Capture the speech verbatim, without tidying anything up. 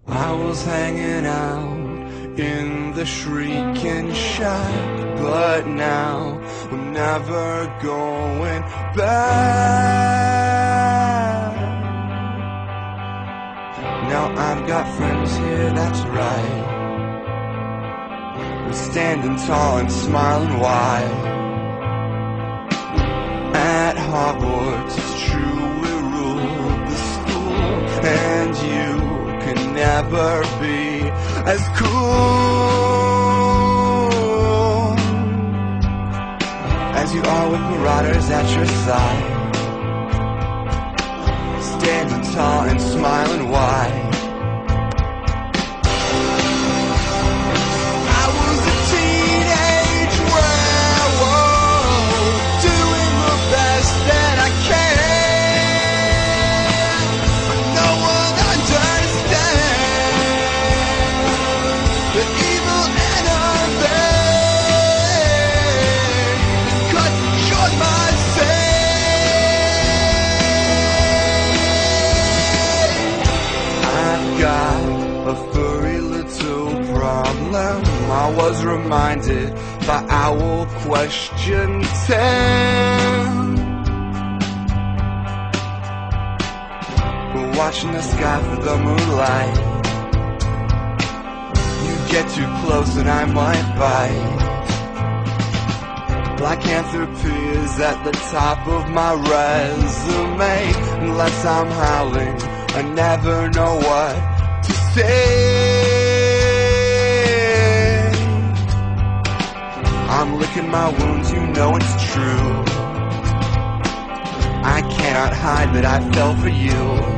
I was hanging out in the shrieking shack, but now I'm never going back. Now I've got friends here, that's right. We're standing tall and smiling wide. At Hogwarts, it's true, we rule the school, and you can never be as cool as you are with marauders at your side, standing tall and smiling wide. A furry little problem, I was reminded by Owl Question ten. We're watching the sky for the moonlight. You get too close and I might bite. Lycanthropy is at the top of my resume. Unless I'm howling, I never know what to say. I'm licking my wounds, you know it's true. I cannot hide that I fell for you.